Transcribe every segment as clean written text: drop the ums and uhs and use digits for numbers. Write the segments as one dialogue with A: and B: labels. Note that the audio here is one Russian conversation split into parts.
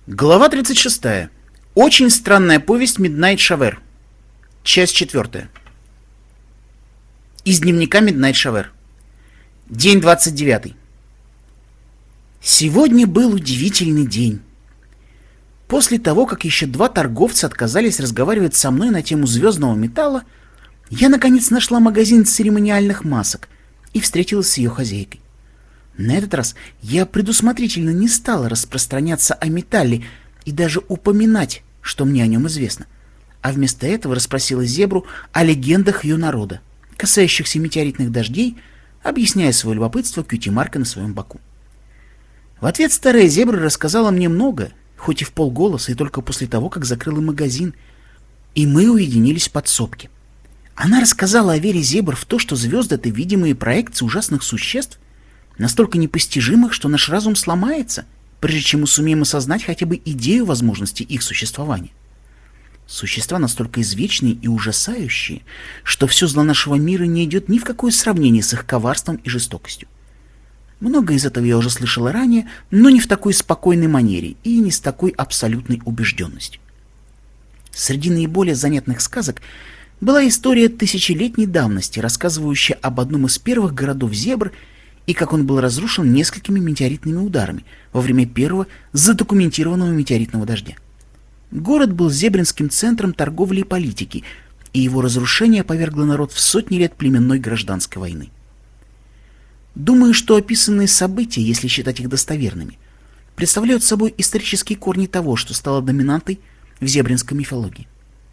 A: Глава 36. Очень странная повесть Midnight Shaver. Часть 4. Из дневника Midnight Shaver. День 29. Сегодня был удивительный день. После того, как еще два торговца отказались разговаривать со мной на тему звездного металла, я наконец нашла магазин церемониальных масок и встретилась с ее хозяйкой. На этот раз я предусмотрительно не стала распространяться о металле и даже упоминать, что мне о нем известно, а вместо этого расспросила зебру о легендах ее народа, касающихся метеоритных дождей, объясняя свое любопытство кьюти-маркой на своем боку. В ответ старая зебра рассказала мне много, хоть и в полголоса, и только после того, как закрыла магазин, и мы уединились в подсобке. Она рассказала о вере зебр в то, что звезды — это видимые проекции ужасных существ, настолько непостижимых, что наш разум сломается, прежде чем мы сумеем осознать хотя бы идею возможности их существования. Существа настолько извечные и ужасающие, что все зло нашего мира не идет ни в какое сравнение с их коварством и жестокостью. Много из этого я уже слышала ранее, но не в такой спокойной манере и не с такой абсолютной убежденностью. Среди наиболее занятных сказок была история тысячелетней давности, рассказывающая об одном из первых городов зебр и как он был разрушен несколькими метеоритными ударами во время первого задокументированного метеоритного дождя. Город был зебринским центром торговли и политики, и его разрушение повергло народ в сотни лет племенной гражданской войны. Думаю, что описанные события, если считать их достоверными, представляют собой исторические корни того, что стало доминантой в зебринской мифологии.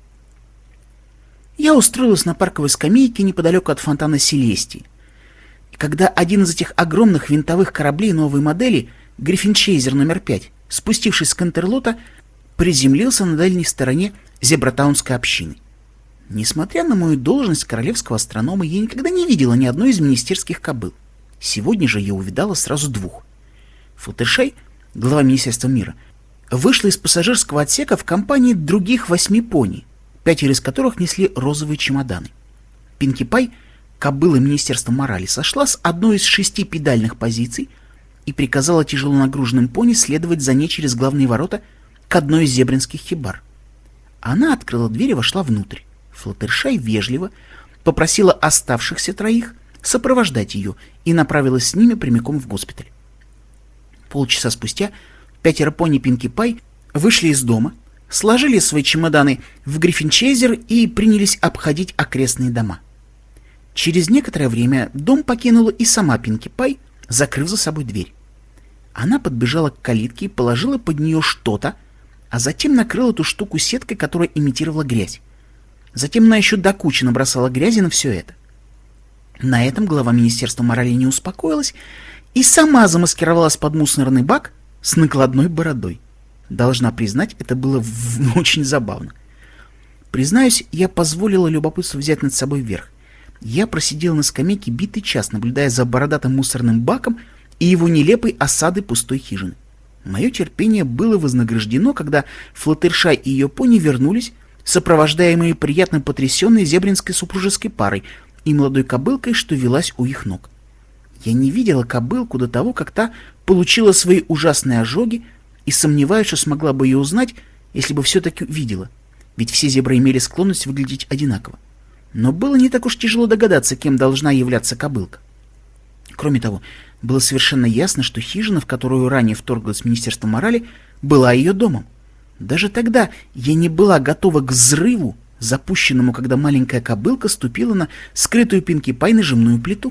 A: Я устроилась на парковой скамейке неподалеку от фонтана Селестии, и когда один из этих огромных винтовых кораблей новой модели, Гриффинчейзер номер 5, спустившись с Кантерлота, приземлился на дальней стороне зебратаунской общины. Несмотря на мою должность королевского астронома, я никогда не видела ни одной из министерских кобыл. Сегодня же я увидала сразу двух. Флаттершай, глава Министерства мира, вышла из пассажирского отсека в компании других 8 пони, 5 из которых несли розовые чемоданы. Пинки Пай, кобыла Министерства морали, сошла с одной из 6 педальных позиций и приказала тяжело нагруженным пони следовать за ней через главные ворота к одной из зебринских хибар. Она открыла дверь и вошла внутрь. Флаттершай вежливо попросила оставшихся троих сопровождать ее и направилась с ними прямиком в госпиталь. Полчаса спустя 5 пони Пинки Пай вышли из дома, сложили свои чемоданы в Гриффинчейзер и принялись обходить окрестные дома. Через некоторое время дом покинула и сама Пинки Пай, закрыв за собой дверь. Она подбежала к калитке и положила под нее что-то, а затем накрыла эту штуку сеткой, которая имитировала грязь. Затем она еще до кучи набросала грязи на все это. На этом глава Министерства морали не успокоилась и сама замаскировалась под мусорный бак с накладной бородой. Должна признать, это было очень забавно. Признаюсь, я позволила любопытству взять над собой верх. Я просидел на скамейке битый час, наблюдая за бородатым мусорным баком и его нелепой осадой пустой хижины. Мое терпение было вознаграждено, когда Флаттершай и ее пони вернулись, сопровождаемые приятно потрясенной зебринской супружеской парой и молодой кобылкой, что велась у их ног. Я не видела кобылку до того, как та получила свои ужасные ожоги, и сомневаюсь, что смогла бы ее узнать, если бы все-таки видела, ведь все зебры имели склонность выглядеть одинаково. Но было не так уж тяжело догадаться, кем должна являться кобылка. Кроме того, было совершенно ясно, что хижина, в которую ранее вторглось Министерство морали, была ее домом. Даже тогда я не была готова к взрыву, запущенному, когда маленькая кобылка ступила на скрытую Пинки Пай нажимную плиту.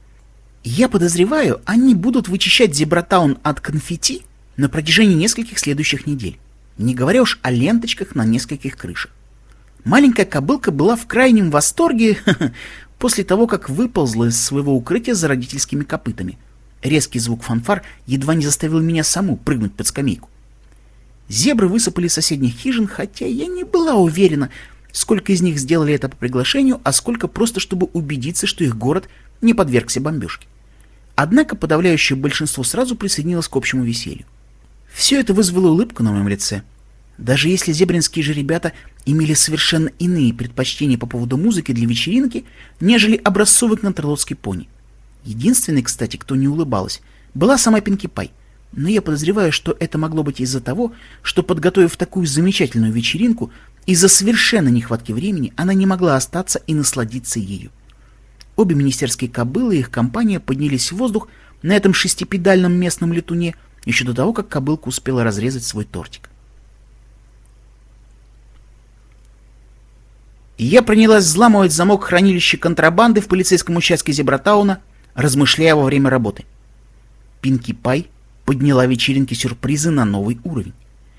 A: Я подозреваю, они будут вычищать Зебратаун от конфетти на протяжении нескольких следующих недель, не говоря уж о ленточках на нескольких крышах. Маленькая кобылка была в крайнем восторге после того, как выползла из своего укрытия за родительскими копытами. Резкий звук фанфар едва не заставил меня саму прыгнуть под скамейку. Зебры высыпали из соседних хижин, хотя я не была уверена, сколько из них сделали это по приглашению, а сколько просто, чтобы убедиться, что их город не подвергся бомбежке. Однако подавляющее большинство сразу присоединилось к общему веселью. Все это вызвало улыбку на моем лице. Даже если зебринские же ребята имели совершенно иные предпочтения по поводу музыки для вечеринки, нежели образцовый кантерлотский пони. Единственной, кстати, кто не улыбалась, была сама Пинки Пай, но я подозреваю, что это могло быть из-за того, что, подготовив такую замечательную вечеринку, из-за совершенно нехватки времени она не могла остаться и насладиться ею. Обе министерские кобылы и их компания поднялись в воздух на этом шестипедальном местном летуне еще до того, как кобылка успела разрезать свой тортик. Я принялась взламывать замок хранилища контрабанды в полицейском участке Зебратауна, размышляя во время работы. Пинки Пай подняла вечеринки сюрпризы на новый уровень.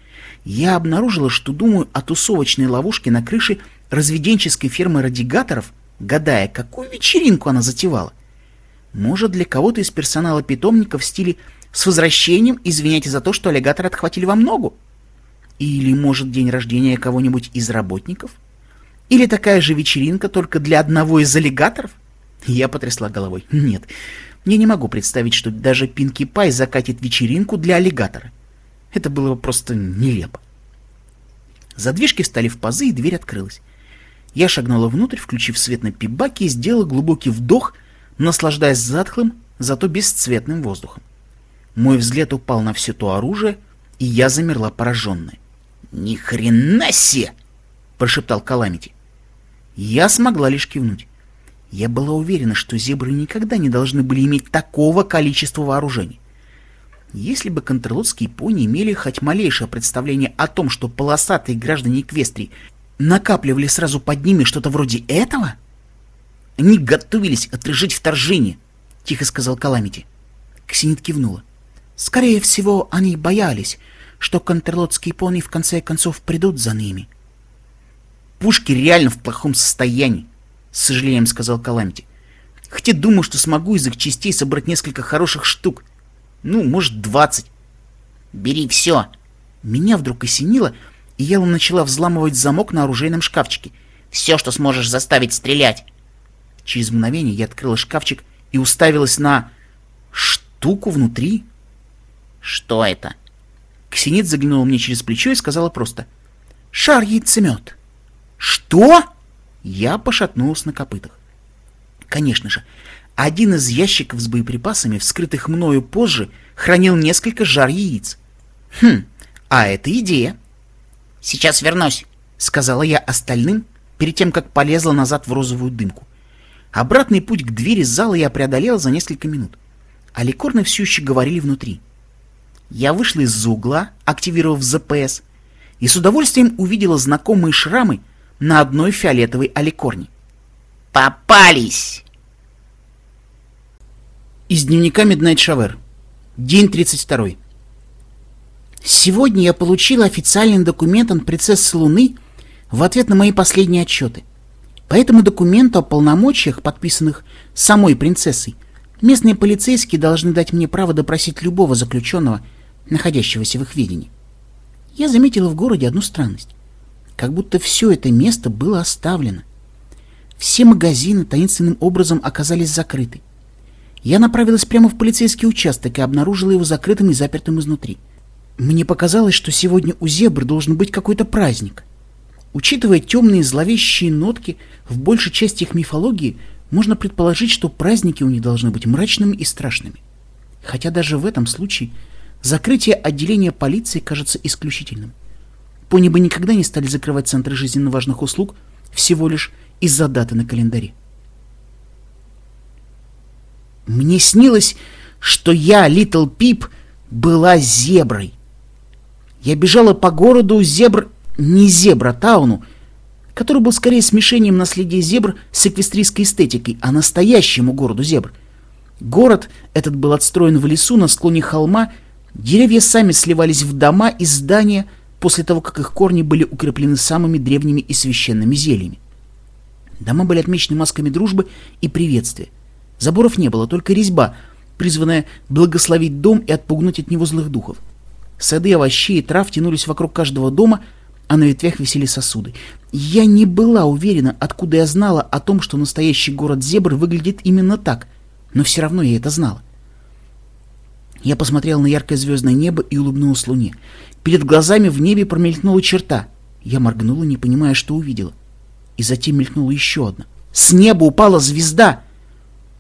A: Я обнаружила, что думаю о тусовочной ловушке на крыше разведенческой фермы радигаторов, гадая, какую вечеринку она затевала. Может, для кого-то из персонала питомника в стиле «С возвращением, извиняйте за то, что аллигаторы отхватили вам ногу». Или, может, день рождения кого-нибудь из работников? Или такая же вечеринка только для одного из аллигаторов? Я потрясла головой. Нет, я не могу представить, что даже Пинки Пай закатит вечеринку для аллигатора. Это было бы просто нелепо. Задвижки встали в пазы, и дверь открылась. Я шагнула внутрь, включив свет на пибаке, и сделала глубокий вдох, наслаждаясь затхлым, зато бесцветным воздухом. Мой взгляд упал на все то оружие, и я замерла пораженная. «Ни хрена себе!» — прошептал Каламити. Я смогла лишь кивнуть. Я была уверена, что зебры никогда не должны были иметь такого количества вооружений. Если бы контрлотские пони имели хоть малейшее представление о том, что полосатые граждане Эквестрии накапливали сразу под ними что-то вроде этого... «Они готовились отражать вторжение», — тихо сказал Каламити. Ксенит кивнула. «Скорее всего, они боялись, что контрлотские пони в конце концов придут за ними». «Пушки реально в плохом состоянии», — с сожалением сказал Каламити. «Хотя думаю, что смогу из их частей собрать несколько хороших штук. Ну, может, 20. Бери все». Меня вдруг осенило, и я начала взламывать замок на оружейном шкафчике. «Все, что сможешь заставить стрелять». Через мгновение я открыла шкафчик и уставилась на... штуку внутри. «Что это?» Ксенит заглянула мне через плечо и сказала просто: «Шар-яйцемет». «Что?» Я пошатнулась на копытах. Конечно же, один из ящиков с боеприпасами, вскрытых мною позже, хранил несколько жар-яиц. А это идея. «Сейчас вернусь», — сказала я остальным, перед тем, как полезла назад в розовую дымку. Обратный путь к двери зала я преодолела за несколько минут. А ликорны все еще говорили внутри. Я вышла из-за угла, активировав ЗПС, и с удовольствием увидела знакомые шрамы на одной фиолетовой аликорне. «Попались!» Из дневника Midnight Shower. День 32. Сегодня я получила официальный документ от принцессы Луны в ответ на мои последние отчеты. По этому документу о полномочиях, подписанных самой принцессой, местные полицейские должны дать мне право допросить любого заключенного, находящегося в их ведении. Я заметила в городе одну странность. Как будто все это место было оставлено. Все магазины таинственным образом оказались закрыты. Я направилась прямо в полицейский участок и обнаружила его закрытым и запертым изнутри. Мне показалось, что сегодня у зебр должен быть какой-то праздник. Учитывая темные зловещие нотки в большей части их мифологии, можно предположить, что праздники у них должны быть мрачными и страшными. Хотя даже в этом случае закрытие отделения полиции кажется исключительным. Пони бы никогда не стали закрывать центры жизненно важных услуг всего лишь из-за даты на календаре. Мне снилось, что я, Литл Пип, была зеброй. Я бежала по городу не Зебратауну, который был скорее смешением наследия зебр с эквестрийской эстетикой, а настоящему городу зебр. Город этот был отстроен в лесу на склоне холма, деревья сами сливались в дома и здания после того, как их корни были укреплены самыми древними и священными зельями. Дома были отмечены масками дружбы и приветствия. Заборов не было, только резьба, призванная благословить дом и отпугнуть от него злых духов. Сады овощей и трав тянулись вокруг каждого дома, а на ветвях висели сосуды. Я не была уверена, откуда я знала о том, что настоящий город зебр выглядит именно так, но все равно я это знала. Я посмотрела на яркое звездное небо и улыбнулась луне. Перед глазами в небе промелькнула черта. Я моргнула, не понимая, что увидела. И затем мелькнула еще одна. С неба упала звезда!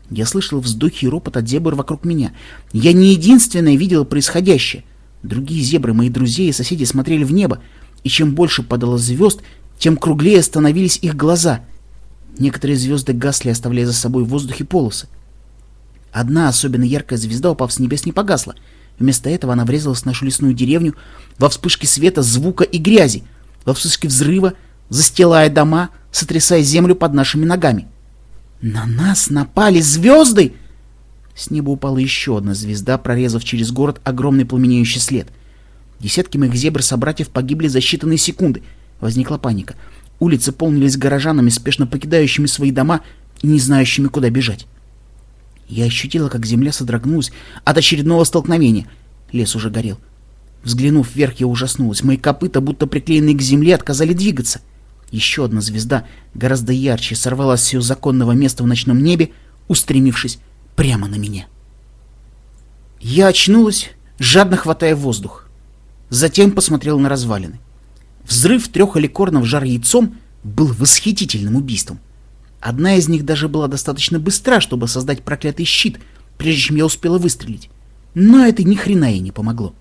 A: Я слышал вздохи и ропот от зебр вокруг меня. Я не единственная видела происходящее. Другие зебры, мои друзья и соседи, смотрели в небо, и чем больше падало звезд, тем круглее становились их глаза. Некоторые звезды гасли, оставляя за собой в воздухе полосы. Одна особенно яркая звезда, упав с небес, не погасла. Вместо этого она врезалась в нашу лесную деревню во вспышке света, звука и грязи, во вспышке взрыва, застилая дома, сотрясая землю под нашими ногами. На нас напали звезды! С неба упала еще одна звезда, прорезав через город огромный пламенеющий след. Десятки моих зебр-собратьев погибли за считанные секунды. Возникла паника. Улицы полнились горожанами, спешно покидающими свои дома и не знающими, куда бежать. Я ощутила, как земля содрогнулась от очередного столкновения. Лес уже горел. Взглянув вверх, я ужаснулась. Мои копыта, будто приклеенные к земле, отказали двигаться. Еще одна звезда, гораздо ярче, сорвалась с ее законного места в ночном небе, устремившись прямо на меня. Я очнулась, жадно хватая воздух. Затем посмотрел на развалины. Взрыв 3 аликорнов жар яйцом был восхитительным убийством. Одна из них даже была достаточно быстра, чтобы создать проклятый щит, прежде чем я успела выстрелить. Но это ни хрена ей не помогло.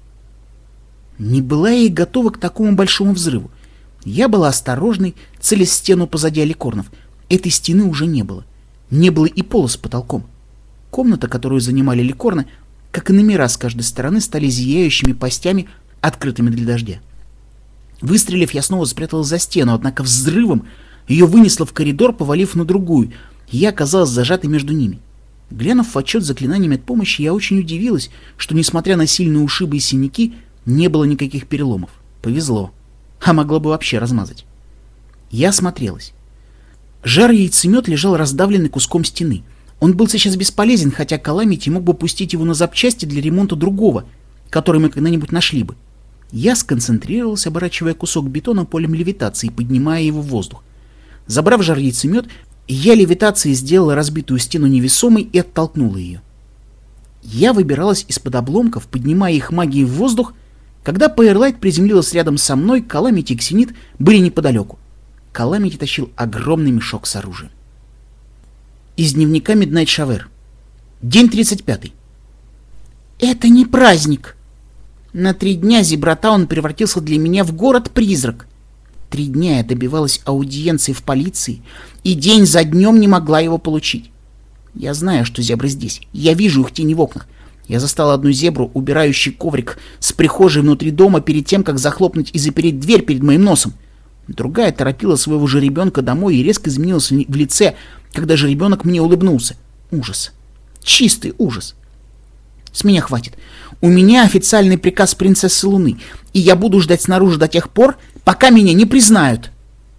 A: Не была я и готова к такому большому взрыву. Я была осторожной, целясь в стену позади аликорнов. Этой стены уже не было. Не было и пола с потолком. Комната, которую занимали аликорны, как и номера с каждой стороны, стали зияющими пастями, открытыми для дождя. Выстрелив, я снова спряталась за стену, однако взрывом ее вынесло в коридор, повалив на другую, и я оказалась зажатой между ними. Глянув в отчет заклинаний медпомощи, я очень удивилась, что, несмотря на сильные ушибы и синяки, не было никаких переломов. Повезло. А могло бы вообще размазать. Я осмотрелась. Жар-яйцемет лежал раздавленный куском стены. Он был сейчас бесполезен, хотя Каламити мог бы пустить его на запчасти для ремонта другого, который мы когда-нибудь нашли бы. Я сконцентрировалась, оборачивая кусок бетона полем левитации, поднимая его в воздух. Забрав жар-яйцемет, я левитацией сделала разбитую стену невесомой и оттолкнула ее. Я выбиралась из-под обломков, поднимая их магией в воздух. Когда Пейерлайт приземлилась рядом со мной, Каламити и Ксенит были неподалеку. Каламити тащил огромный мешок с оружием. Из дневника Midnight Shower. День 35. Это не праздник. На 3 дня Зебратаун превратился для меня в город-призрак. 3 дня я добивалась аудиенции в полиции, и день за днем не могла его получить. Я знаю, что зебры здесь. Я вижу их тени в окнах. Я застала одну зебру, убирающую коврик с прихожей внутри дома перед тем, как захлопнуть и запереть дверь перед моим носом. Другая торопила своего жеребенка домой и резко изменилась в лице, когда жеребенок мне улыбнулся. Ужас. Чистый ужас. С меня хватит. У меня официальный приказ принцессы Луны, и я буду ждать снаружи до тех пор, пока меня не признают.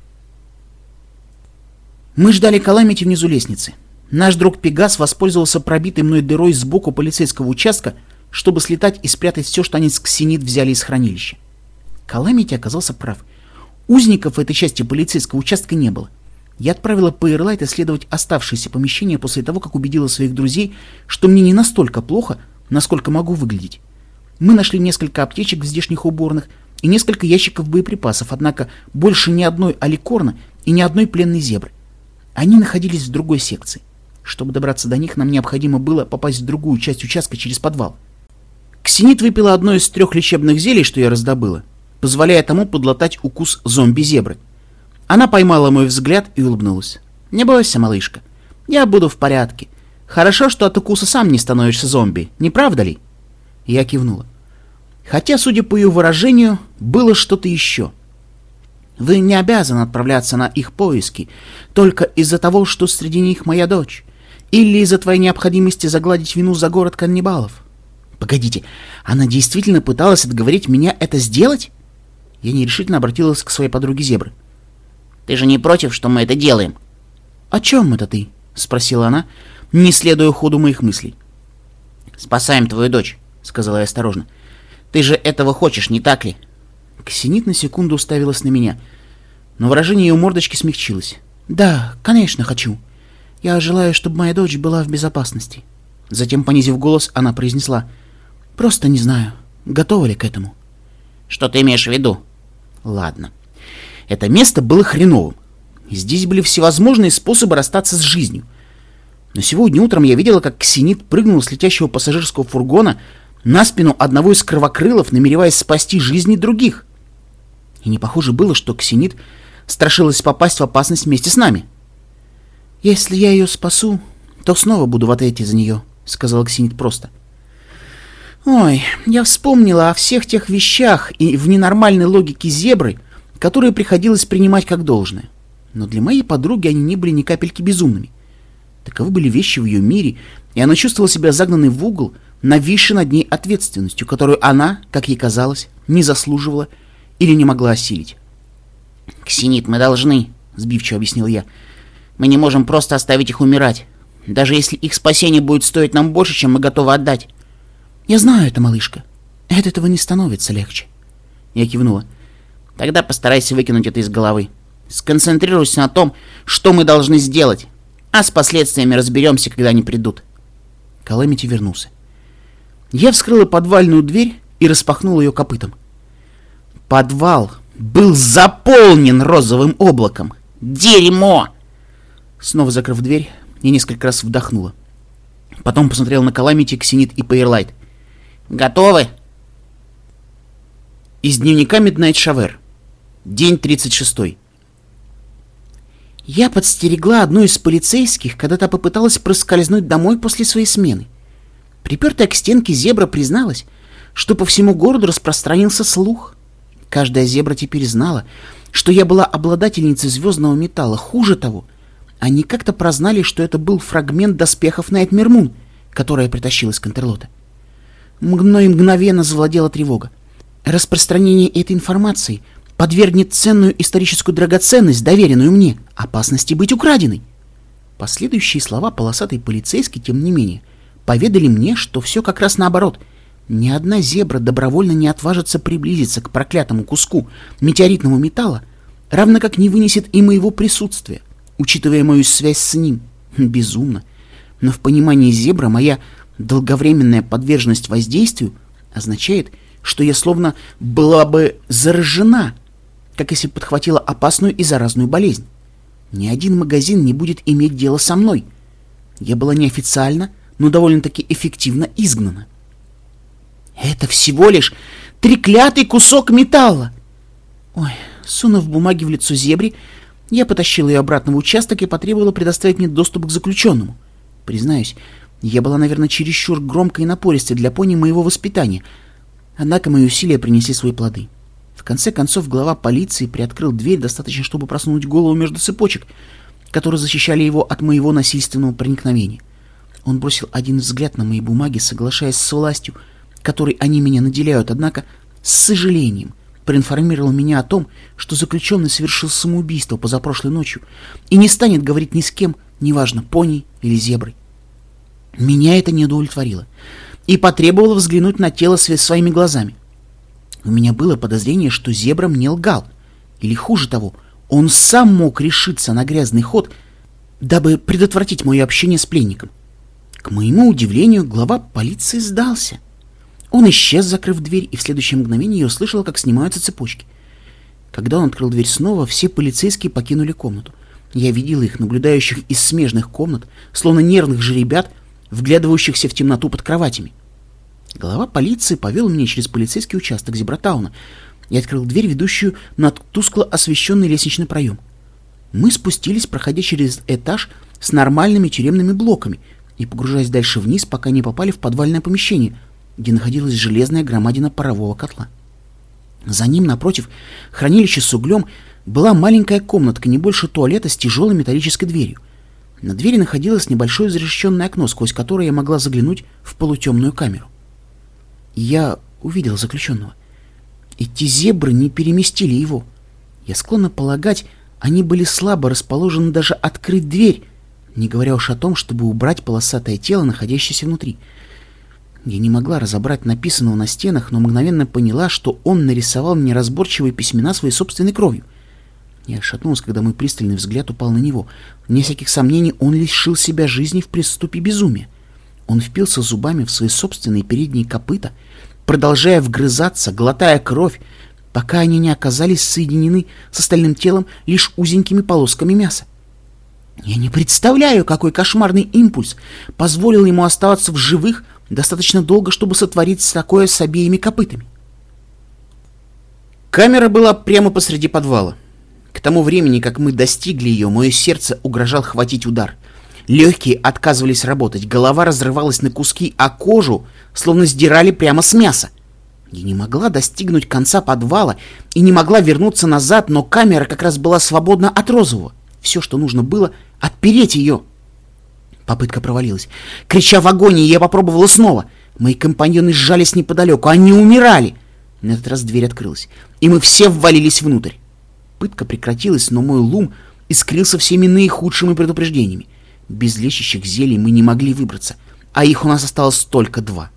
A: Мы ждали Каламити внизу лестницы. Наш друг Пегас воспользовался пробитой мной дырой сбоку полицейского участка, чтобы слетать и спрятать все, что они с Ксенит взяли из хранилища. Каламити оказался прав. Узников в этой части полицейского участка не было. Я отправила Пейерлайт исследовать оставшиеся помещения после того, как убедила своих друзей, что мне не настолько плохо, насколько могу выглядеть. Мы нашли несколько аптечек в здешних уборных и несколько ящиков боеприпасов, однако больше ни одной аликорна и ни одной пленной зебры. Они находились в другой секции. Чтобы добраться до них, нам необходимо было попасть в другую часть участка через подвал. Ксенит выпила одно из 3 лечебных зелий, что я раздобыла, позволяя тому подлатать укус зомби-зебры. Она поймала мой взгляд и улыбнулась. «Не бойся, малышка. Я буду в порядке. Хорошо, что от укуса сам не становишься зомби, не правда ли?» Я кивнула. Хотя, судя по ее выражению, было что-то еще. «Вы не обязаны отправляться на их поиски только из-за того, что среди них моя дочь, или из-за твоей необходимости загладить вину за город каннибалов». «Погодите, она действительно пыталась отговорить меня это сделать?» Я нерешительно обратилась к своей подруге Зебры. «Ты же не против, что мы это делаем?» «О чем это ты?» — спросила она, не следуя ходу моих мыслей. «Спасаем твою дочь», — сказала я осторожно. «Ты же этого хочешь, не так ли?» Ксенит на секунду уставилась на меня, но выражение ее мордочки смягчилось. «Да, конечно, хочу. Я желаю, чтобы моя дочь была в безопасности». Затем, понизив голос, она произнесла: «Просто не знаю, готова ли к этому». «Что ты имеешь в виду?» «Ладно. Это место было хреновым. Здесь были всевозможные способы расстаться с жизнью. Но сегодня утром я видела, как ксенит прыгнул с летящего пассажирского фургона на спину одного из кровокрылов, намереваясь спасти жизни других. И не похоже было, что ксенит страшилась попасть в опасность вместе с нами. «Если я ее спасу, то снова буду в ответе за нее», — сказала ксенит просто. «Ой, я вспомнила о всех тех вещах и в ненормальной логике зебры, которые приходилось принимать как должное. Но для моей подруги они не были ни капельки безумными. Таковы были вещи в ее мире, и она чувствовала себя загнанной в угол, нависшей над ней ответственностью, которую она, как ей казалось, не заслуживала или не могла осилить. «Ксенит, мы должны», — сбивчиво объяснил я. «Мы не можем просто оставить их умирать, даже если их спасение будет стоить нам больше, чем мы готовы отдать». «Я знаю это, малышка. От этого не становится легче». Я кивнула. «Тогда постарайся выкинуть это из головы. Сконцентрируйся на том, что мы должны сделать, а с последствиями разберемся, когда они придут». Каламити вернулся. Я вскрыла подвальную дверь и распахнула ее копытом. Подвал был заполнен розовым облаком. Дерьмо! Снова закрыв дверь, я несколько раз вдохнула. Потом посмотрел на Каламити, ксенит и Пейерлайт. «Готовы?» Из дневника Midnight Shower. День 36. Я подстерегла одну из полицейских, когда та попыталась проскользнуть домой после своей смены. Припертая к стенке зебра призналась, что по всему городу распространился слух. Каждая зебра теперь знала, что я была обладательницей звездного металла. Хуже того, они как-то прознали, что это был фрагмент доспехов Найтмер Мун, который я притащила из Контерлота. Мной мгновенно завладела тревога. Распространение этой информации подвергнет ценную историческую драгоценность, доверенную мне, опасности быть украденной. Последующие слова полосатой полицейской, тем не менее, поведали мне, что все как раз наоборот. Ни одна зебра добровольно не отважится приблизиться к проклятому куску метеоритного металла, равно как не вынесет и моего присутствия, учитывая мою связь с ним. Безумно. Но в понимании зебра моя долговременная подверженность воздействию означает, что я словно была бы заражена, как если подхватила опасную и заразную болезнь. Ни один магазин не будет иметь дело со мной. Я была неофициально, но довольно-таки эффективно изгнана. Это всего лишь треклятый кусок металла. Ой, сунув бумаги в лицо зебре, я потащила ее обратно в участок и потребовала предоставить мне доступ к заключенному. Признаюсь, я была, наверное, чересчур громкой и напористой для пони моего воспитания, однако мои усилия принесли свои плоды. В конце концов, глава полиции приоткрыл дверь достаточно, чтобы просунуть голову между цепочек, которые защищали его от моего насильственного проникновения. Он бросил один взгляд на мои бумаги, соглашаясь с властью, которой они меня наделяют, однако с сожалением проинформировал меня о том, что заключенный совершил самоубийство позапрошлой ночью и не станет говорить ни с кем, неважно, пони или зеброй. Меня это не удовлетворило, и потребовало взглянуть на тело своими глазами. У меня было подозрение, что зебра мне лгал, или хуже того, он сам мог решиться на грязный ход, дабы предотвратить мое общение с пленником. К моему удивлению, глава полиции сдался. Он исчез, закрыв дверь, и в следующее мгновение я услышала, как снимаются цепочки. Когда он открыл дверь снова, все полицейские покинули комнату. Я видела их, наблюдающих из смежных комнат, словно нервных жеребят, вглядывающихся в темноту под кроватями. Глава полиции повел меня через полицейский участок Зебратауна и открыл дверь, ведущую на тускло освещенный лестничный проем. Мы спустились, проходя через этаж с нормальными тюремными блоками и погружаясь дальше вниз, пока не попали в подвальное помещение, где находилась железная громадина парового котла. За ним, напротив хранилища с углем, была маленькая комнатка, не больше туалета, с тяжелой металлической дверью. На двери находилось небольшое зарешеченное окно, сквозь которое я могла заглянуть в полутемную камеру. Я увидел заключенного. Эти зебры не переместили его. Я склонна полагать, они были слабо расположены даже открыть дверь, не говоря уж о том, чтобы убрать полосатое тело, находящееся внутри. Я не могла разобрать написанного на стенах, но мгновенно поняла, что он нарисовал мне разборчивые письмена своей собственной кровью. Я отшатнулась, когда мой пристальный взгляд упал на него. Вне всяких сомнений, он лишил себя жизни в приступе безумия. Он впился зубами в свои собственные передние копыта, продолжая вгрызаться, глотая кровь, пока они не оказались соединены с остальным телом лишь узенькими полосками мяса. Я не представляю, какой кошмарный импульс позволил ему оставаться в живых достаточно долго, чтобы сотворить такое с обеими копытами. Камера была прямо посреди подвала. К тому времени, как мы достигли ее, мое сердце угрожал хватить удар. Легкие отказывались работать, голова разрывалась на куски, а кожу словно сдирали прямо с мяса. Я не могла достигнуть конца подвала и не могла вернуться назад, но камера как раз была свободна от розового. Все, что нужно было, отпереть ее. Попытка провалилась. Крича в агонии, я попробовала снова. Мои компаньоны сжались неподалеку, они умирали. На этот раз дверь открылась, и мы все ввалились внутрь. Пытка прекратилась, но мой лум искрился всеми наихудшими предупреждениями. Без лечащих зелий мы не могли выбраться, а их у нас осталось только 2.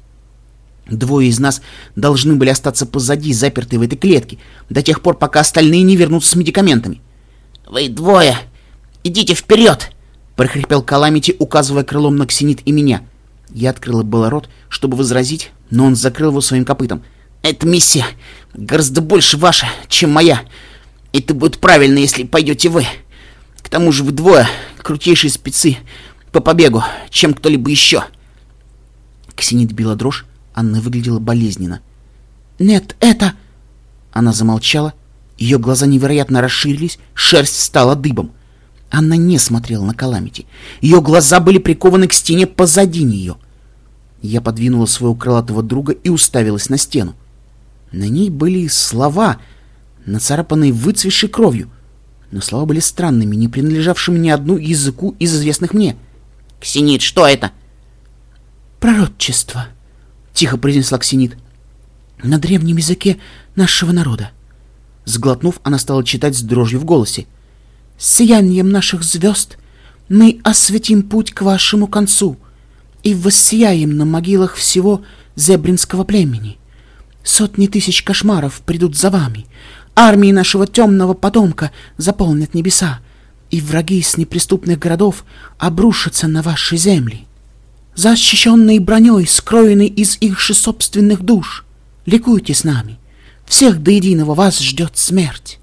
A: 2 из нас должны были остаться позади, запертые в этой клетке, до тех пор, пока остальные не вернутся с медикаментами. «Вы 2! Идите вперед!» — прохрипел Каламити, указывая крылом на Ксенит и меня. Я открыла было рот, чтобы возразить, но он закрыл его своим копытом. «Эта миссия гораздо больше ваша, чем моя. Это будет правильно, если пойдете вы. К тому же вы 2 крутейшие спецы по побегу, чем кто-либо еще». Ксенит била дрожь, Анна выглядела болезненно. «Нет, это...» Она замолчала, ее глаза невероятно расширились, шерсть стала дыбом. Анна не смотрела на Каламити. Ее глаза были прикованы к стене позади нее. Я подвинула своего крылатого друга и уставилась на стену. На ней были слова, нацарапанные выцветшей кровью, но слова были странными, не принадлежавшими ни одному языку из известных мне. «Ксенит, что это?» «Пророчество», — тихо произнесла Ксенит. «На древнем языке нашего народа». Сглотнув, она стала читать с дрожью в голосе. «Сиянием наших звезд мы осветим путь к вашему концу и воссияем на могилах всего зебринского племени. Сотни тысяч кошмаров придут за вами, армии нашего темного потомка заполнят небеса, и враги с неприступных городов обрушатся на ваши земли. Защищенные броней, скроенные из их же собственных душ, ликуйте с нами, всех до единого вас ждет смерть».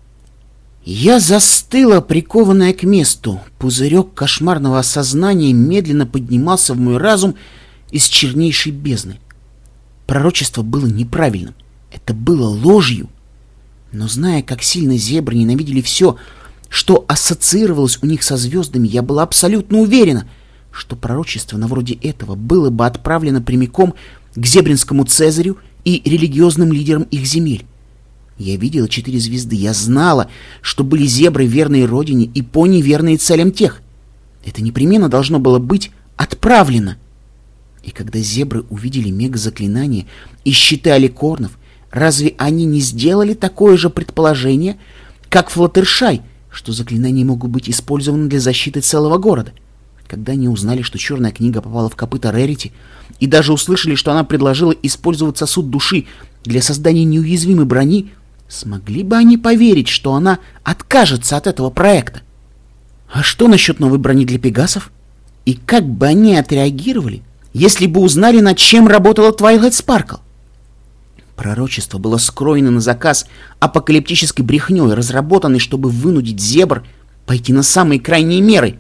A: Я застыла, прикованная к месту. Пузырек кошмарного осознания медленно поднимался в мой разум из чернейшей бездны. Пророчество было неправильным. Это было ложью. Но зная, как сильно зебры ненавидели все, что ассоциировалось у них со звездами, я была абсолютно уверена, что пророчество на вроде этого было бы отправлено прямиком к зебринскому Цезарю и религиозным лидерам их земель. Я видела 4 звезды, я знала, что были зебры верные родине и пони верные целям тех. Это непременно должно было быть отправлено. И когда зебры увидели мега-заклинание и щиты аликорнов, разве они не сделали такое же предположение, как Флаттершай, что заклинания могут быть использованы для защиты целого города? Когда они узнали, что черная книга попала в копыта Рерити, и даже услышали, что она предложила использовать сосуд души для создания неуязвимой брони, смогли бы они поверить, что она откажется от этого проекта? А что насчет новой брони для пегасов? И как бы они отреагировали, если бы узнали, над чем работала Твайлайт Спаркл? Пророчество было скроено на заказ апокалиптической брехней, разработанной, чтобы вынудить зебр пойти на самые крайние меры.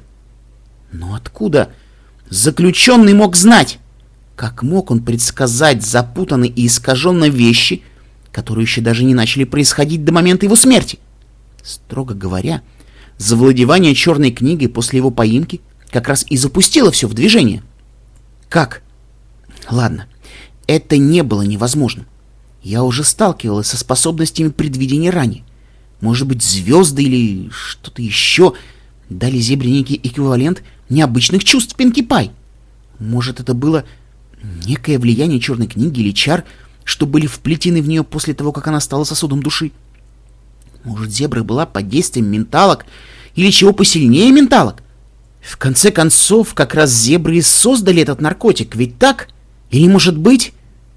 A: Но откуда заключенный мог знать? Как мог он предсказать запутанные и искаженные вещи, которые еще даже не начали происходить до момента его смерти? Строго говоря, завладевание черной книгой после его поимки как раз и запустило все в движение. Как? Ладно, это не было невозможным. Я уже сталкивалась со способностями предвидения ранее. Может быть, звезды или что-то еще дали зебре некий эквивалент необычных чувств Пинки Пай. Может, это было некое влияние черной книги или чар, что были вплетены в нее после того, как она стала сосудом души. Может, зебра была под действием менталок или чего посильнее менталок? В конце концов, как раз зебры и создали этот наркотик, ведь так? Или может быть,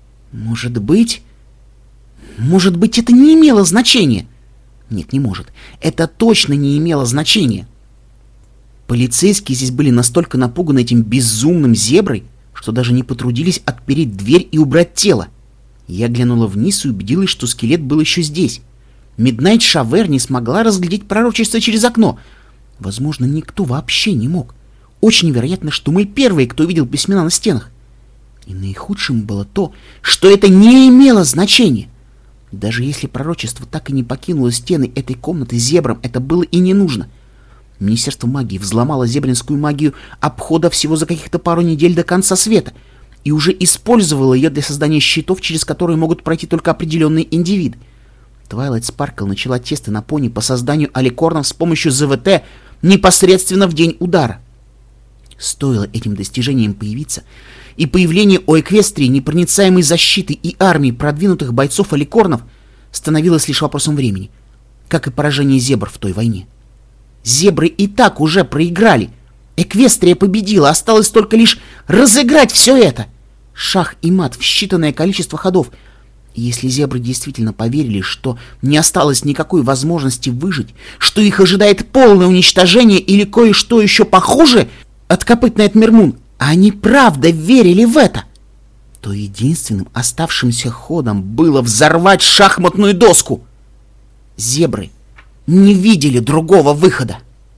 A: это не имело значения? Нет, не может. Это точно не имело значения. Полицейские здесь были настолько напуганы этим безумным зеброй, что даже не потрудились отпереть дверь и убрать тело. Я глянула вниз и убедилась, что скелет был еще здесь. Миднайт Шавер не смогла разглядеть пророчество через окно. Возможно, никто вообще не мог. Очень вероятно, что мы первые, кто видел письмена на стенах. И наихудшим было то, что это не имело значения. Даже если пророчество так и не покинуло стены этой комнаты, зебрам это было и не нужно. Министерство магии взломало зебринскую магию обхода всего за каких-то пару недель до конца света и уже использовало ее для создания щитов, через которые могут пройти только определенные индивиды. Твайлайт Спаркл начала тесты на пони по созданию аликорнов с помощью ЗВТ непосредственно в день удара. Стоило этим достижениям появиться, и появление у Эквестрии непроницаемой защиты и армии продвинутых бойцов-аликорнов становилось лишь вопросом времени, как и поражение зебр в той войне. Зебры и так уже проиграли. Эквестрия победила, осталось только лишь разыграть все это. Шах и мат в считанное количество ходов. И если зебры действительно поверили, что не осталось никакой возможности выжить, что их ожидает полное уничтожение или кое-что еще похуже от копытной Этмермун, а они правда верили в это, то единственным оставшимся ходом было взорвать шахматную доску. Зебры не видели другого выхода.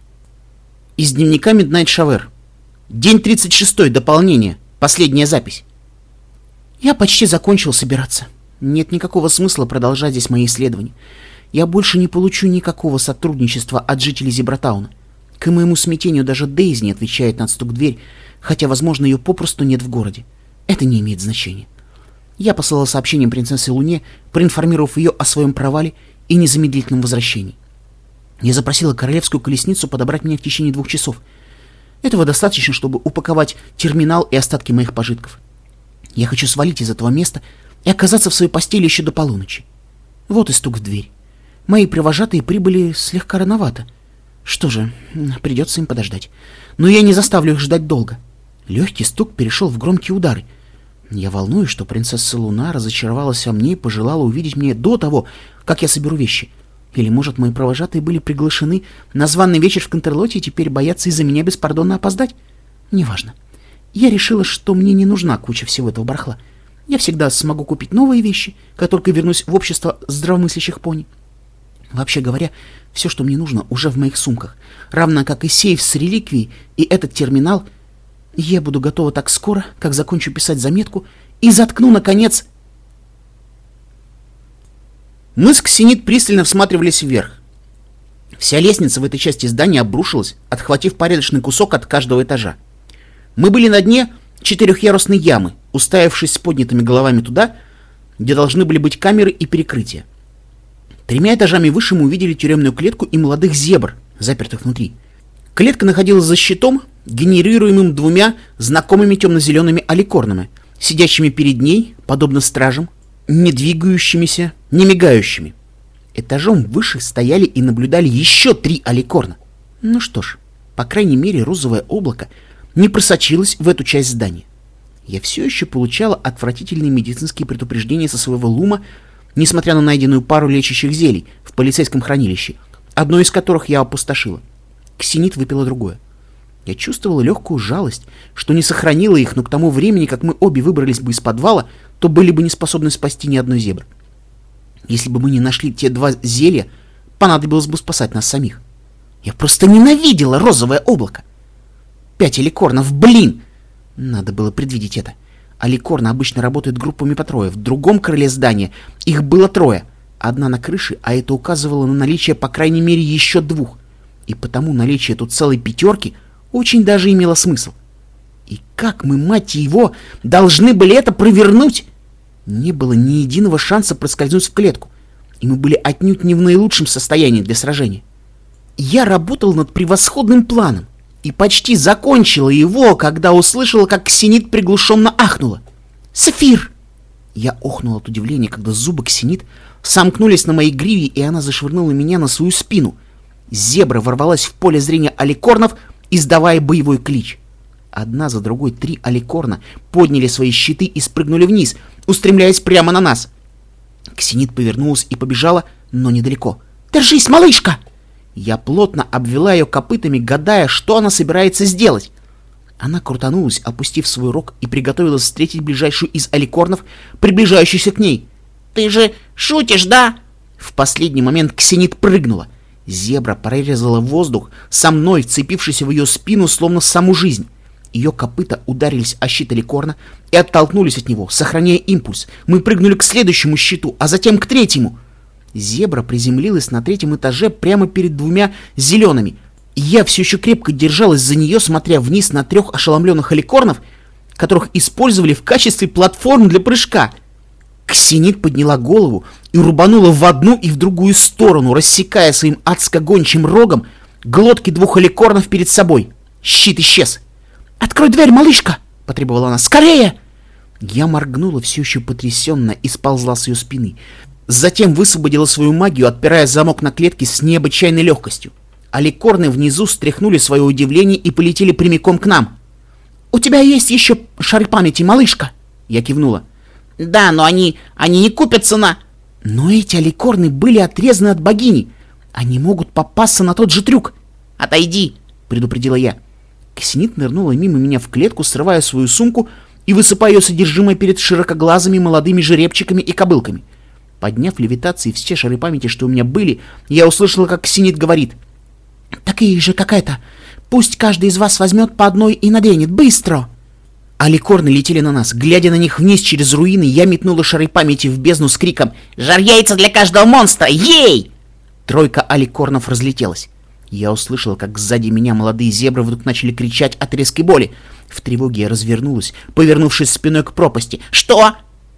A: Из дневника Midnight Shower. День 36, дополнение. Последняя запись. Я почти закончил собираться. Нет никакого смысла продолжать здесь мои исследования. Я больше не получу никакого сотрудничества от жителей Зебратауна. К моему смятению даже Дейзи не отвечает на стук в дверь, хотя, возможно, ее попросту нет в городе. Это не имеет значения. Я послала сообщение принцессе Луне, проинформировав ее о своем провале и незамедлительном возвращении. Я запросила королевскую колесницу подобрать меня в течение 2 часов. Этого достаточно, чтобы упаковать терминал и остатки моих пожитков. Я хочу свалить из этого места и оказаться в своей постели еще до полуночи. Вот и стук в дверь. Мои провожатые прибыли слегка рановато. Что же, придется им подождать. Но я не заставлю их ждать долго. Легкий стук перешел в громкие удары. Я волнуюсь, что принцесса Луна разочаровалась во мне и пожелала увидеть меня до того, как я соберу вещи. Или, может, мои провожатые были приглашены на званый вечер в Контерлоте и теперь боятся из-за меня беспардонно опоздать? Неважно. Я решила, что мне не нужна куча всего этого барахла. Я всегда смогу купить новые вещи, как только вернусь в общество здравомыслящих пони. Вообще говоря, все, что мне нужно, уже в моих сумках. Равно как и сейф с реликвией и этот терминал. Я буду готова так скоро, как закончу писать заметку и заткну, наконец... Мы с Ксенит пристально всматривались вверх. Вся лестница в этой части здания обрушилась, отхватив порядочный кусок от каждого этажа. Мы были на дне 4-ярусной ямы, уставившись с поднятыми головами туда, где должны были быть камеры и перекрытия. 3 этажами выше мы увидели тюремную клетку и молодых зебр, запертых внутри. Клетка находилась за щитом, генерируемым 2 знакомыми темно-зелеными аликорнами, сидящими перед ней, подобно стражам, не двигающимися, не мигающими. Этажом выше стояли и наблюдали еще 3 аликорна. Ну что ж, по крайней мере, розовое облако не просочилось в эту часть здания. Я все еще получала отвратительные медицинские предупреждения со своего лума, несмотря на найденную пару лечащих зелий в полицейском хранилище, одно из которых я опустошила. Ксенит выпила другое. Я чувствовала легкую жалость, что не сохранила их, но к тому времени, как мы обе выбрались бы из подвала, то были бы не способны спасти ни одной зебры. Если бы мы не нашли те 2 зелья, понадобилось бы спасать нас самих. Я просто ненавидела розовое облако. 5 аликорнов, блин! Надо было предвидеть это. Аликорны обычно работают группами по 3. В другом крыле здания их было 3. Одна на крыше, а это указывало на наличие по крайней мере еще 2. И потому наличие тут целой 5 очень даже имело смысл. И как мы, мать его, должны были это провернуть? Не было ни единого шанса проскользнуть в клетку, и мы были отнюдь не в наилучшем состоянии для сражения. Я работал над превосходным планом и почти закончила его, когда услышала, как Ксенит приглушенно ахнула. «Сафир!» Я охнула от удивления, когда зубы Ксенит сомкнулись на моей гриве, и она зашвырнула меня на свою спину. Зебра ворвалась в поле зрения аликорнов, издавая боевой клич. Одна за другой 3 аликорна подняли свои щиты и спрыгнули вниз, устремляясь прямо на нас. Ксенит повернулась и побежала, но недалеко. «Держись, малышка!» Я плотно обвела ее копытами, гадая, что она собирается сделать. Она крутанулась, опустив свой рог, и приготовилась встретить ближайшую из аликорнов, приближающуюся к ней. «Ты же шутишь, да?» В последний момент Ксенит прыгнула. Зебра прорезала воздух, со мной вцепившись в ее спину, словно саму жизнь. Ее копыта ударились о щит Аликорна и оттолкнулись от него, сохраняя импульс. Мы прыгнули к следующему щиту, а затем к третьему. Зебра приземлилась на третьем этаже прямо перед двумя зелеными. И я все еще крепко держалась за нее, смотря вниз на 3 ошеломленных аликорнов, которых использовали в качестве платформ для прыжка. Ксенит подняла голову и рубанула в одну и в другую сторону, рассекая своим адско-гончим рогом глотки 2 аликорнов перед собой. Щит исчез. «Открой дверь, малышка!» — потребовала она. «Скорее!» Я моргнула, все еще потрясенно, и сползла с ее спины. Затем высвободила свою магию, отпирая замок на клетке с необычайной легкостью. Аликорны внизу стряхнули свое удивление и полетели прямиком к нам. «У тебя есть еще шары памяти, малышка?» Я кивнула. «Да, но они не купятся на...» «Но эти аликорны были отрезаны от богини. Они могут попасться на тот же трюк». «Отойди!» — предупредила я. Ксенит нырнула мимо меня в клетку, срывая свою сумку и высыпая ее содержимое перед широкоглазыми молодыми жеребчиками и кобылками. Подняв левитации все шары памяти, что у меня были, я услышала, как Ксенит говорит: «Такие же, как это. Пусть каждый из вас возьмет по одной и наденет. Быстро!» Аликорны летели на нас. Глядя на них вниз через руины, я метнула шары памяти в бездну с криком: «Жар яйца для каждого монстра! Ей!» 3 аликорнов разлетелась. Я услышала, как сзади меня молодые зебры вдруг начали кричать от резкой боли. В тревоге я развернулась, повернувшись спиной к пропасти. «Что?»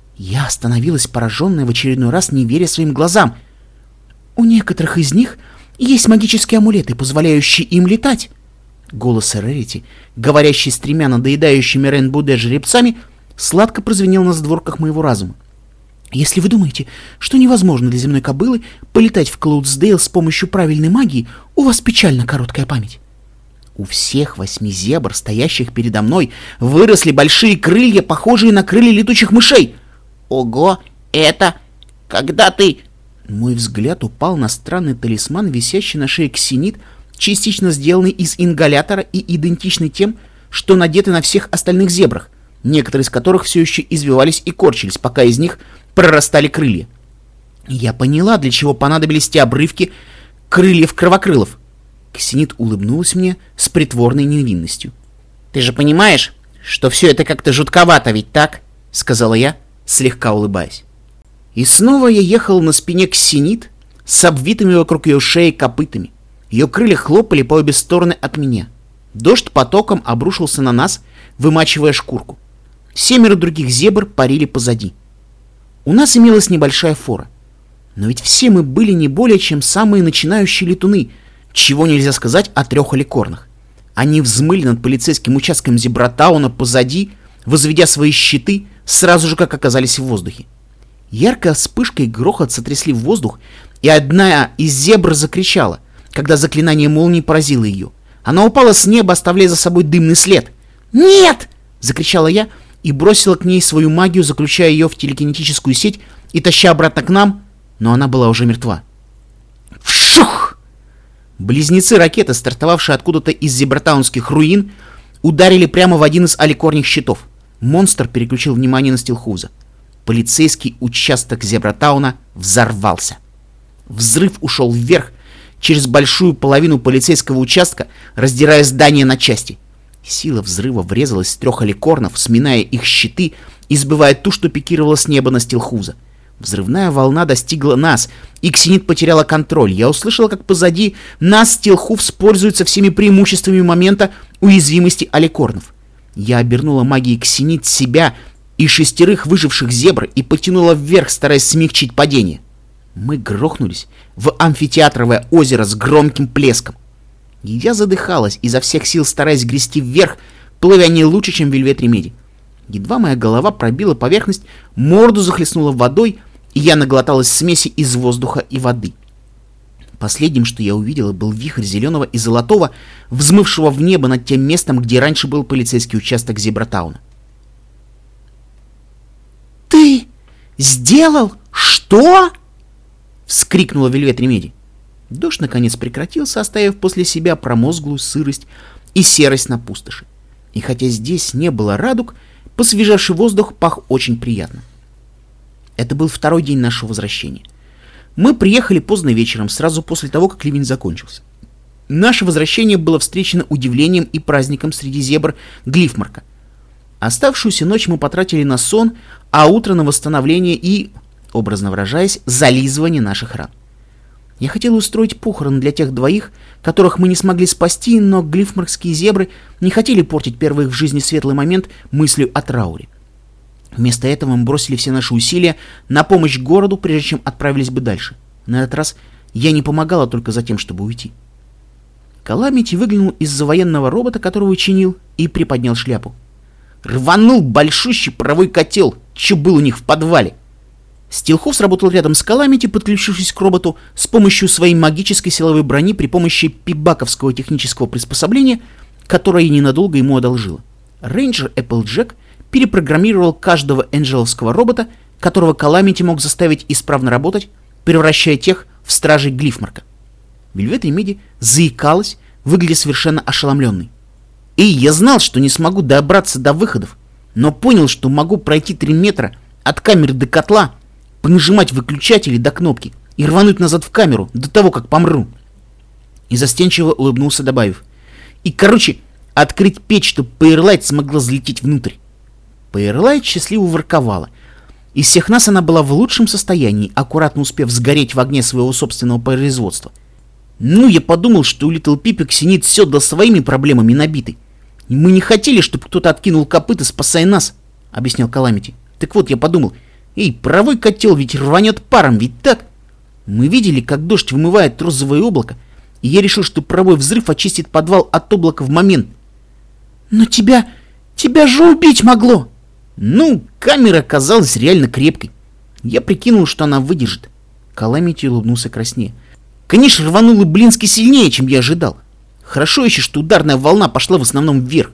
A: Я остановилась, пораженная в очередной раз, не веря своим глазам. «У некоторых из них есть магические амулеты, позволяющие им летать». Голос Рерити, говорящий с 3 надоедающими Рейнбуде жеребцами, сладко прозвенел на задворках моего разума. «Если вы думаете, что невозможно для земной кобылы полетать в Клоудсдейл с помощью правильной магии, у вас печально короткая память». У всех 8 зебр, стоящих передо мной, выросли большие крылья, похожие на крылья летучих мышей. «Ого, это... когда ты...» Мой взгляд упал на странный талисман, висящий на шее Ксенит, частично сделанный из ингалятора и идентичный тем, что надеты на всех остальных зебрах, некоторые из которых все еще извивались и корчились, пока из них прорастали крылья. Я поняла, для чего понадобились те обрывки крыльев кровокрылов. Ксенит улыбнулась мне с притворной невинностью. «Ты же понимаешь, что все это как-то жутковато, ведь так?» — сказала я, слегка улыбаясь. И снова я ехал на спине Ксенит с обвитыми вокруг ее шеи копытами. Ее крылья хлопали по обе стороны от меня. Дождь потоком обрушился на нас, вымачивая шкурку. 7 других зебр парили позади. У нас имелась небольшая фора. Но ведь все мы были не более чем самые начинающие летуны, чего нельзя сказать о 3 аликорнах. Они взмыли над полицейским участком Зебратауна позади, возведя свои щиты сразу же, как оказались в воздухе. Яркая вспышка и грохот сотрясли воздух, и одна из зебр закричала, когда заклинание молнии поразило ее. Она упала с неба, оставляя за собой дымный след. «Нет!» — закричала я и бросила к ней свою магию, заключая ее в телекинетическую сеть и таща обратно к нам, но она была уже мертва. Вшух! Близнецы ракеты, стартовавшие откуда-то из зебратаунских руин, ударили прямо в один из аликорних щитов. Монстр переключил внимание на Стилхуза. Полицейский участок Зебратауна взорвался. Взрыв ушел вверх, через большую половину полицейского участка, раздирая здание на части. Сила взрыва врезалась в 3 аликорнов, сминая их щиты и сбивая ту, что пикировала с неба на Стилхуза. Взрывная волна достигла нас, и Ксенит потеряла контроль. Я услышала, как позади нас Стилхуз пользуется всеми преимуществами момента уязвимости аликорнов. Я обернула магией Ксенит себя и 6 выживших зебр и потянула вверх, стараясь смягчить падение. Мы грохнулись в амфитеатровое озеро с громким плеском. И я задыхалась, изо всех сил стараясь грести вверх, плывя не лучше, чем Вельвет Ремеди. Едва моя голова пробила поверхность, морду захлестнула водой, и я наглоталась смеси из воздуха и воды. Последним, что я увидела, был вихрь зеленого и золотого, взмывшего в небо над тем местом, где раньше был полицейский участок Зебратауна. «Ты сделал что?» — вскрикнула Вельвет Ремеди. Дождь наконец прекратился, оставив после себя промозглую сырость и серость на пустоши. И хотя здесь не было радуг, посвежевший воздух пах очень приятно. Это был 2-й день нашего возвращения. Мы приехали поздно вечером, сразу после того, как ливень закончился. Наше возвращение было встречено удивлением и праздником среди зебр Глифмарка. Оставшуюся ночь мы потратили на сон, а утро на восстановление и, образно выражаясь, зализывание наших ран. Я хотел устроить похороны для тех двоих, которых мы не смогли спасти, но глифмаркские зебры не хотели портить первый их в жизни светлый момент мыслью о трауре. Вместо этого мы бросили все наши усилия на помощь городу, прежде чем отправились бы дальше. На этот раз я не помогала только за тем, чтобы уйти. Каламити выглянул из-за военного робота, которого чинил, и приподнял шляпу. Рванул большущий паровой котел, что был у них в подвале. Стилхов сработал рядом с Каламити, подключившись к роботу с помощью своей магической силовой брони при помощи пибаковского технического приспособления, которое я ненадолго ему одолжила. Рейнджер Эпплджек перепрограммировал каждого энджеловского робота, которого Каламити мог заставить исправно работать, превращая тех в стражей Глифмарка. Вельвет Ремеди заикалась, выглядя совершенно ошеломленной. И я знал, что не смогу добраться до выходов, но понял, что могу пройти 3 метра от камеры до котла, понажимать выключатели до кнопки и рвануть назад в камеру до того, как помру. И застенчиво улыбнулся, добавив: и, короче, открыть печь, чтобы Пейерлайт смогла залететь внутрь. Пейерлайт счастливо ворковала. Из всех нас она была в лучшем состоянии, аккуратно успев сгореть в огне своего собственного производства. Ну, я подумал, что у Литл Пипи Ксенит все до своими проблемами набиты. И мы не хотели, чтобы кто-то откинул копыта, спасая нас, — объяснял Каламити. Так вот, я подумал: эй, паровой котел ведь рванет паром, ведь так? Мы видели, как дождь вымывает розовое облако, и я решил, что паровой взрыв очистит подвал от облака в момент. Но тебя же убить могло! Ну, камера оказалась реально крепкой. Я прикинул, что она выдержит. Каламити улыбнулся краснее. Конечно, рвануло блински сильнее, чем я ожидал. Хорошо еще, что ударная волна пошла в основном вверх.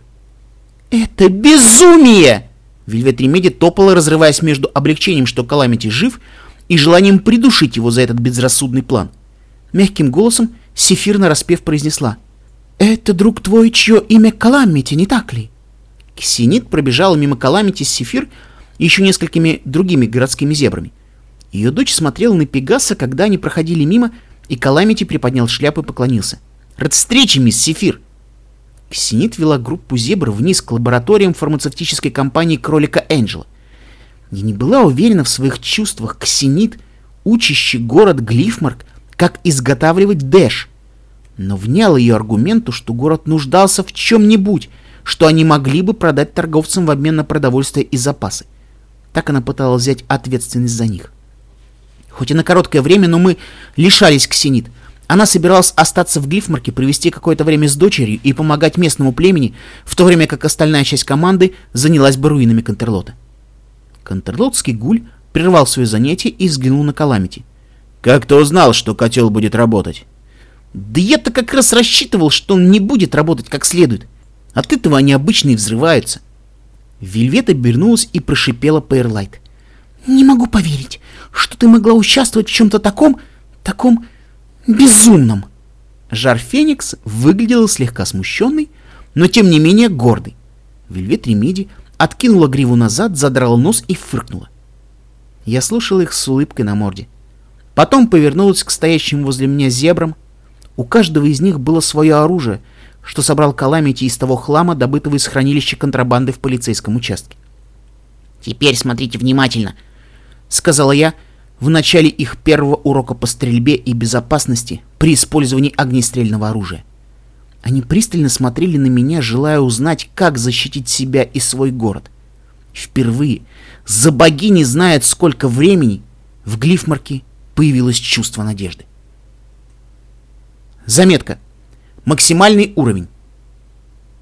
A: Это безумие! Вельвет Ремеди топала, разрываясь между облегчением, что Каламити жив, и желанием придушить его за этот безрассудный план. Мягким голосом Сефир нараспев произнесла: «Это друг твой, чье имя Каламити, не так ли?» Ксенит пробежала мимо Каламити с Сефир и еще несколькими другими городскими зебрами. Ее дочь смотрела на Пегаса, когда они проходили мимо, и Каламити приподнял шляпу и поклонился. «Рад встрече, мисс Сефир!» Ксенит вела группу зебр вниз к лабораториям фармацевтической компании Кролика Энджела. Я не была уверена в своих чувствах Ксенит, учащий город Глифмарк, как изготавливать дэш, но вняла ее аргументу, что город нуждался в чем-нибудь, что они могли бы продать торговцам в обмен на продовольствие и запасы. Так она пыталась взять ответственность за них. Хоть и на короткое время, но мы лишались Ксенит. Она собиралась остаться в Глифмарке, провести какое-то время с дочерью и помогать местному племени, в то время как остальная часть команды занялась бы руинами Контерлота. Контерлотский гуль прервал свое занятие и взглянул на Каламити. «Как ты узнал, что котел будет работать?» «Да я-то как раз рассчитывал, что он не будет работать как следует. От этого они обычно и взрываются». Вельвет обернулась и прошипела Пейерлайт: «Не могу поверить, что ты могла участвовать в чем-то таком безумном». Жар Феникс выглядела слегка смущенной, но тем не менее гордой. Вельвет Ремеди откинула гриву назад, задрала нос и фыркнула. Я слушала их с улыбкой на морде. Потом повернулась к стоящим возле меня зебрам. У каждого из них было свое оружие, что собрал Каламити из того хлама, добытого из хранилища контрабанды в полицейском участке. «Теперь смотрите внимательно», — сказала я в начале их первого урока по стрельбе и безопасности при использовании огнестрельного оружия. Они пристально смотрели на меня, желая узнать, как защитить себя и свой город. Впервые, за богини знает сколько времени, в Глифмарке появилось чувство надежды. Заметка. Максимальный уровень.